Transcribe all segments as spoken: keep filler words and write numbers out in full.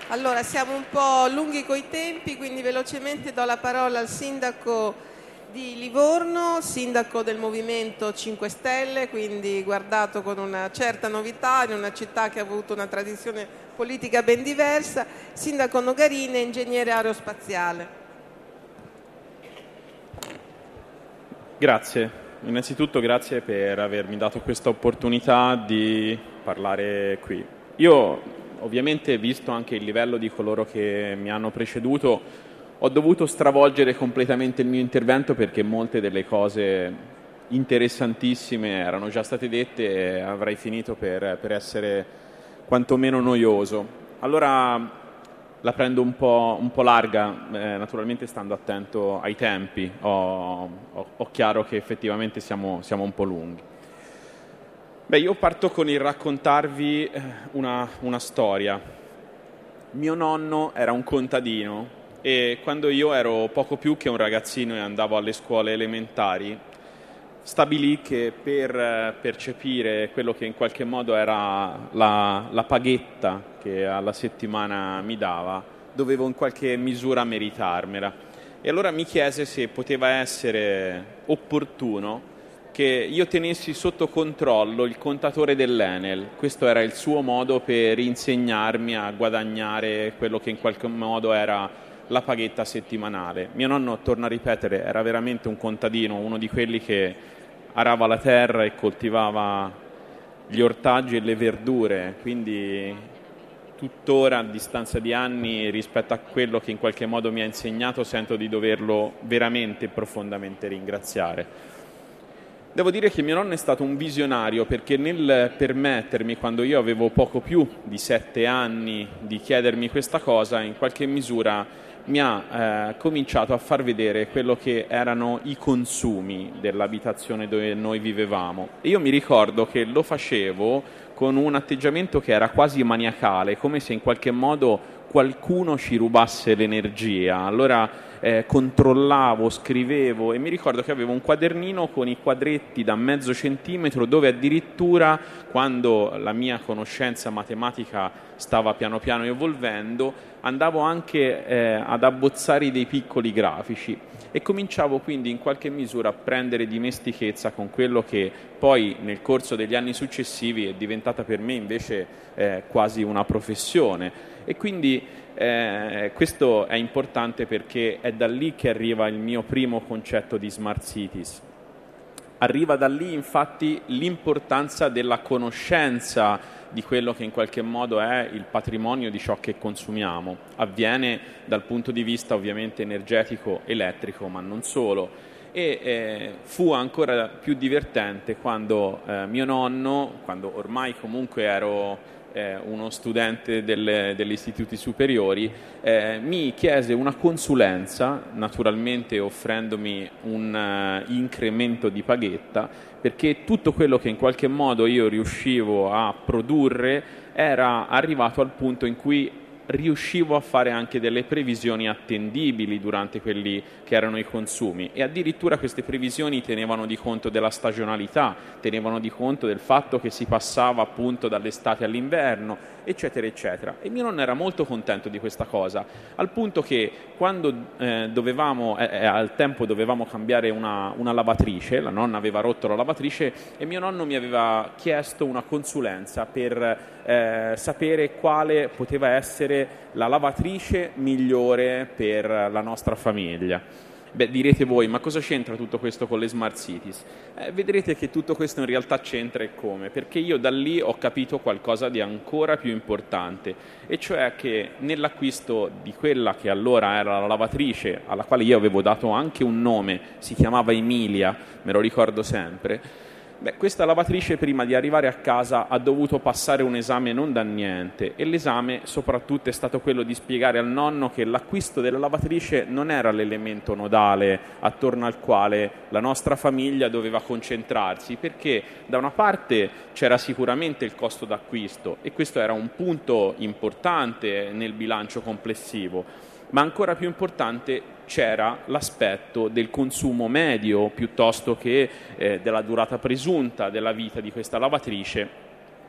Allora, siamo un po' lunghi coi tempi, quindi velocemente do la parola al sindaco di Livorno, sindaco del Movimento cinque Stelle, quindi guardato con una certa novità in una città che ha avuto una tradizione politica ben diversa, sindaco Nogarin, ingegnere aerospaziale. Grazie, innanzitutto grazie per avermi dato questa opportunità di parlare qui. Io ovviamente, visto anche il livello di coloro che mi hanno preceduto, ho dovuto stravolgere completamente il mio intervento perché molte delle cose interessantissime erano già state dette e avrei finito per, per essere quantomeno noioso. Allora la prendo un po', un po' larga, eh, naturalmente stando attento ai tempi. Ho, ho, ho chiaro che effettivamente siamo, siamo un po' lunghi. Beh, io parto con il raccontarvi una, una storia. Mio nonno era un contadino e quando io ero poco più che un ragazzino e andavo alle scuole elementari, stabilì che per percepire quello che in qualche modo era la, la paghetta che alla settimana mi dava, dovevo in qualche misura meritarmela. E allora mi chiese se poteva essere opportuno che io tenessi sotto controllo il contatore dell'Enel. Questo era il suo modo per insegnarmi a guadagnare quello che in qualche modo era la paghetta settimanale. Mio nonno, torno a ripetere, era veramente un contadino, uno di quelli che arava la terra e coltivava gli ortaggi e le verdure, quindi tuttora a distanza di anni rispetto a quello che in qualche modo mi ha insegnato sento di doverlo veramente profondamente ringraziare. Devo dire che mio nonno è stato un visionario perché nel permettermi, quando io avevo poco più di sette anni, di chiedermi questa cosa, in qualche misura mi ha eh, cominciato a far vedere quello che erano i consumi dell'abitazione dove noi vivevamo. E io mi ricordo che lo facevo con un atteggiamento che era quasi maniacale, come se in qualche modo qualcuno ci rubasse l'energia. Allora eh, controllavo, scrivevo e mi ricordo che avevo un quadernino con i quadretti da mezzo centimetro dove addirittura, quando la mia conoscenza matematica stava piano piano evolvendo, andavo anche eh, ad abbozzare dei piccoli grafici e cominciavo quindi in qualche misura a prendere dimestichezza con quello che poi nel corso degli anni successivi è diventata per me invece eh, quasi una professione. E quindi eh, questo è importante perché è da lì che arriva il mio primo concetto di Smart Cities. Arriva da lì infatti l'importanza della conoscenza di quello che in qualche modo è il patrimonio di ciò che consumiamo. Avviene dal punto di vista ovviamente energetico, elettrico, ma non solo. E eh, fu ancora più divertente quando eh, mio nonno, quando ormai comunque ero eh, uno studente delle, degli istituti superiori, eh, mi chiese una consulenza, naturalmente offrendomi un uh, incremento di paghetta, perché tutto quello che in qualche modo io riuscivo a produrre era arrivato al punto in cui riuscivo a fare anche delle previsioni attendibili durante quelli che erano i consumi e addirittura queste previsioni tenevano di conto della stagionalità, tenevano di conto del fatto che si passava appunto dall'estate all'inverno, eccetera eccetera. E mio nonno era molto contento di questa cosa, al punto che quando eh, dovevamo eh, al tempo dovevamo cambiare una, una lavatrice, la nonna aveva rotto la lavatrice e mio nonno mi aveva chiesto una consulenza per eh, sapere quale poteva essere la lavatrice migliore per la nostra famiglia. Beh, direte voi, ma cosa c'entra tutto questo con le Smart Cities? Eh, vedrete che tutto questo in realtà c'entra e come, perché io da lì ho capito qualcosa di ancora più importante, e cioè che nell'acquisto di quella che allora era la lavatrice, alla quale io avevo dato anche un nome, si chiamava Emilia, me lo ricordo sempre. Beh, questa lavatrice prima di arrivare a casa ha dovuto passare un esame non da niente e l'esame soprattutto è stato quello di spiegare al nonno che l'acquisto della lavatrice non era l'elemento nodale attorno al quale la nostra famiglia doveva concentrarsi, perché da una parte c'era sicuramente il costo d'acquisto e questo era un punto importante nel bilancio complessivo, ma ancora più importante c'era l'aspetto del consumo medio piuttosto che eh, della durata presunta della vita di questa lavatrice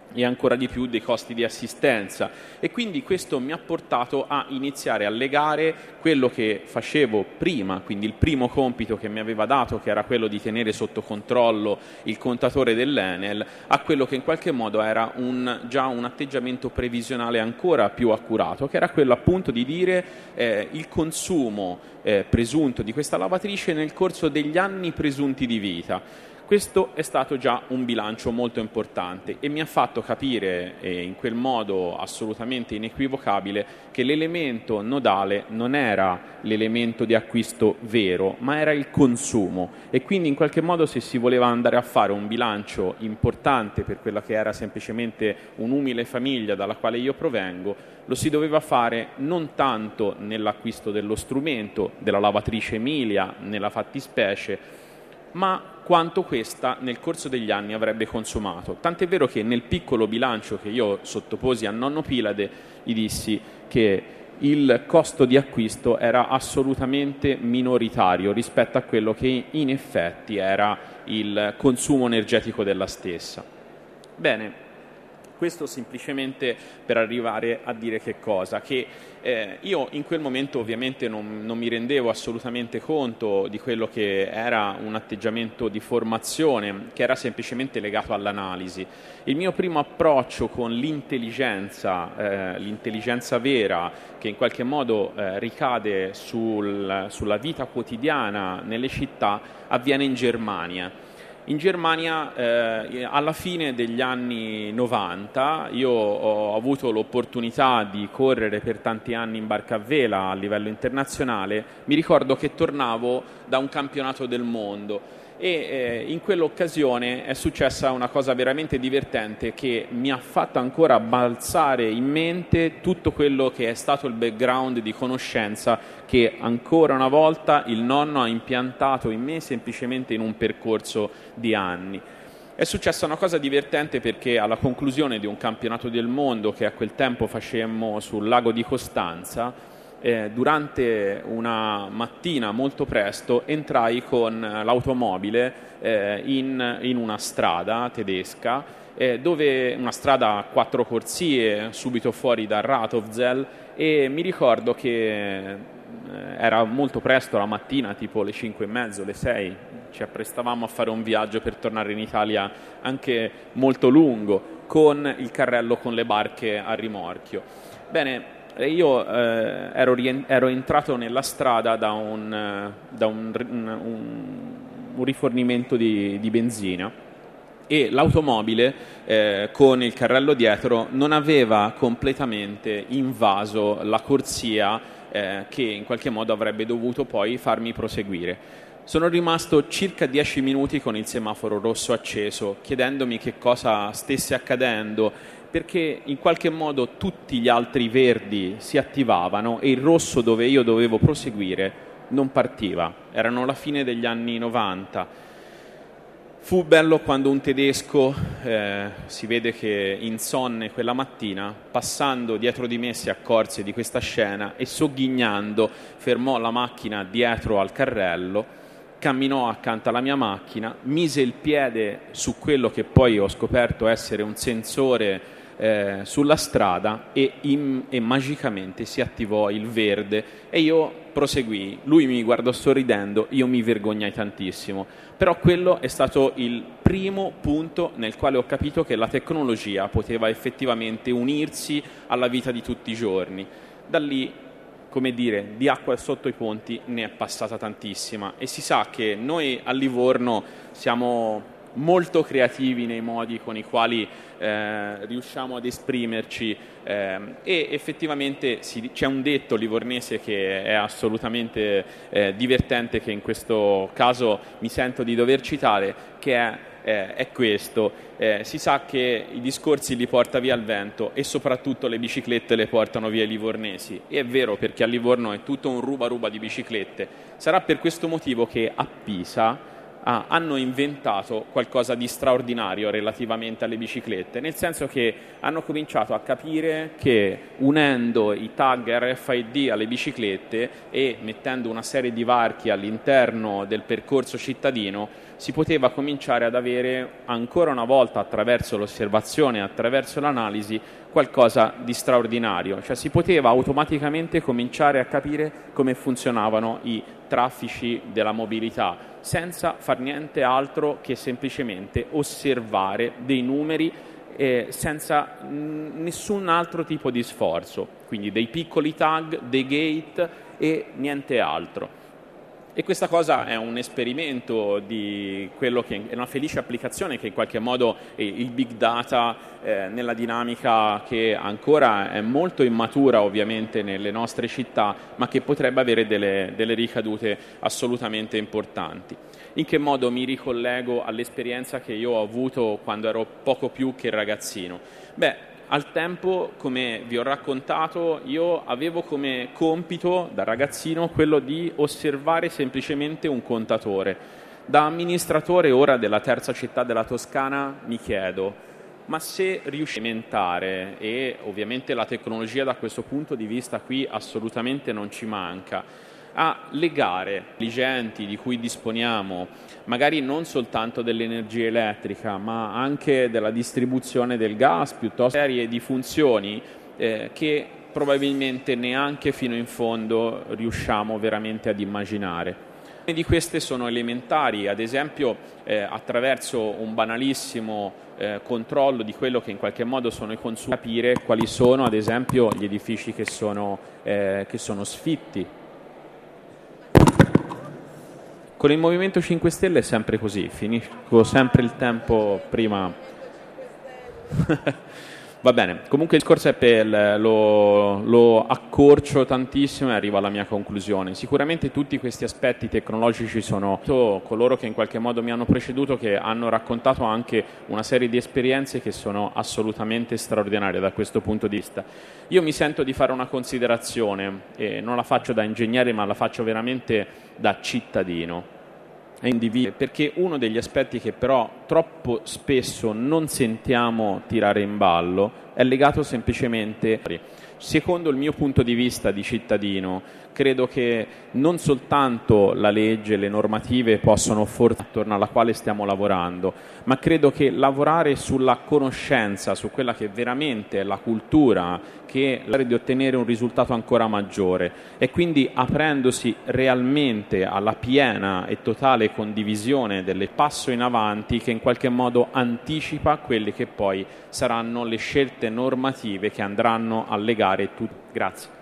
e ancora di più dei costi di assistenza, e quindi questo mi ha portato a iniziare a legare quello che facevo prima, quindi il primo compito che mi aveva dato, che era quello di tenere sotto controllo il contatore dell'Enel, a quello che in qualche modo era un, già un atteggiamento previsionale ancora più accurato, che era quello appunto di dire eh, il consumo eh, presunto di questa lavatrice nel corso degli anni presunti di vita. Questo è stato già un bilancio molto importante e mi ha fatto capire eh, in quel modo assolutamente inequivocabile che l'elemento nodale non era l'elemento di acquisto vero, ma era il consumo, e quindi in qualche modo, se si voleva andare a fare un bilancio importante per quella che era semplicemente un'umile famiglia dalla quale io provengo, lo si doveva fare non tanto nell'acquisto dello strumento, della lavatrice Emilia, nella fattispecie, ma quanto questa nel corso degli anni avrebbe consumato. Tant'è vero che nel piccolo bilancio che io sottoposi a nonno Pilade gli dissi che il costo di acquisto era assolutamente minoritario rispetto a quello che in effetti era il consumo energetico della stessa. Bene, questo semplicemente per arrivare a dire che cosa? Che eh, io in quel momento ovviamente non, non mi rendevo assolutamente conto di quello che era un atteggiamento di formazione, che era semplicemente legato all'analisi. Il mio primo approccio con l'intelligenza, eh, l'intelligenza vera, che in qualche modo eh, ricade sul, sulla vita quotidiana nelle città, avviene in Germania. In Germania, eh, alla fine degli anni novanta, io ho avuto l'opportunità di correre per tanti anni in barca a vela a livello internazionale. Mi ricordo che tornavo da un campionato del mondo e eh, in quell'occasione è successa una cosa veramente divertente che mi ha fatto ancora balzare in mente tutto quello che è stato il background di conoscenza che ancora una volta il nonno ha impiantato in me semplicemente in un percorso di anni. È successa una cosa divertente perché alla conclusione di un campionato del mondo che a quel tempo facemmo sul lago di Costanza, Eh, durante una mattina molto presto entrai con l'automobile eh, in, in una strada tedesca, eh, dove una strada a quattro corsie subito fuori da Rathofzell, e mi ricordo che eh, era molto presto la mattina, tipo le cinque e mezzo, le sei, ci apprestavamo a fare un viaggio per tornare in Italia anche molto lungo, con il carrello con le barche a rimorchio. Bene, io eh, ero, ero entrato nella strada da un, da un, un, un rifornimento di, di benzina, e l'automobile eh, con il carrello dietro non aveva completamente invaso la corsia eh, che in qualche modo avrebbe dovuto poi farmi proseguire. Sono rimasto circa dieci minuti con il semaforo rosso acceso, chiedendomi che cosa stesse accadendo, perché in qualche modo tutti gli altri verdi si attivavano e il rosso, dove io dovevo proseguire, non partiva. Erano la fine degli anni novanta. Fu bello quando un tedesco, eh, si vede che insonne quella mattina, passando dietro di me si accorse di questa scena e sogghignando fermò la macchina dietro al carrello, camminò accanto alla mia macchina, mise il piede su quello che poi ho scoperto essere un sensore eh, sulla strada e, in, e magicamente si attivò il verde e io proseguì. Lui mi guardò sorridendo, io mi vergognai tantissimo, però quello è stato il primo punto nel quale ho capito che la tecnologia poteva effettivamente unirsi alla vita di tutti i giorni. Da lì, come dire, di acqua sotto i ponti ne è passata tantissima, e si sa che noi a Livorno siamo molto creativi nei modi con i quali eh, riusciamo ad esprimerci eh, e effettivamente si, c'è un detto livornese che è assolutamente eh, divertente, che in questo caso mi sento di dover citare, che è Eh, è questo: eh, si sa che i discorsi li porta via il vento e soprattutto le biciclette le portano via i livornesi, e è vero, perché a Livorno è tutto un ruba ruba di biciclette. Sarà per questo motivo che a Pisa Ah, hanno inventato qualcosa di straordinario relativamente alle biciclette, nel senso che hanno cominciato a capire che unendo i tag R F I D alle biciclette e mettendo una serie di varchi all'interno del percorso cittadino si poteva cominciare ad avere ancora una volta, attraverso l'osservazione, attraverso l'analisi, qualcosa di straordinario, cioè si poteva automaticamente cominciare a capire come funzionavano i traffici della mobilità, senza far niente altro che semplicemente osservare dei numeri eh, senza mh, nessun altro tipo di sforzo, quindi dei piccoli tag, dei gate e niente altro. E questa cosa è un esperimento di quello che è una felice applicazione che in qualche modo il big data eh, nella dinamica che ancora è molto immatura ovviamente nelle nostre città, ma che potrebbe avere delle, delle ricadute assolutamente importanti. In che modo mi ricollego all'esperienza che io ho avuto quando ero poco più che ragazzino? Beh, al tempo, come vi ho raccontato, io avevo come compito da ragazzino quello di osservare semplicemente un contatore. Da amministratore ora della terza città della Toscana mi chiedo, ma se riusciamo a implementare, e ovviamente la tecnologia da questo punto di vista qui assolutamente non ci manca, a legare intelligenti di cui disponiamo, magari non soltanto dell'energia elettrica, ma anche della distribuzione del gas, piuttosto serie di funzioni eh, che probabilmente neanche fino in fondo riusciamo veramente ad immaginare. Alcune di queste sono elementari, ad esempio eh, attraverso un banalissimo eh, controllo di quello che in qualche modo sono i consumi, capire quali sono ad esempio gli edifici che sono, eh, che sono sfitti. Con il Movimento cinque Stelle è sempre così, finisco sempre il tempo prima. Va bene, comunque il discorso è per, lo, lo accorcio tantissimo e arrivo alla mia conclusione. Sicuramente tutti questi aspetti tecnologici sono coloro che in qualche modo mi hanno preceduto, che hanno raccontato anche una serie di esperienze che sono assolutamente straordinarie da questo punto di vista. Io mi sento di fare una considerazione, e non la faccio da ingegnere ma la faccio veramente da cittadino, perché uno degli aspetti che però troppo spesso non sentiamo tirare in ballo è legato semplicemente, secondo il mio punto di vista di cittadino, credo che non soltanto la legge, le normative possono forzare attorno alla quale stiamo lavorando, ma credo che lavorare sulla conoscenza, su quella che veramente è la cultura, che è di ottenere un risultato ancora maggiore, e quindi aprendosi realmente alla piena e totale condivisione del passo in avanti che in qualche modo anticipa quelle che poi saranno le scelte normative che andranno a legare tutti. Grazie.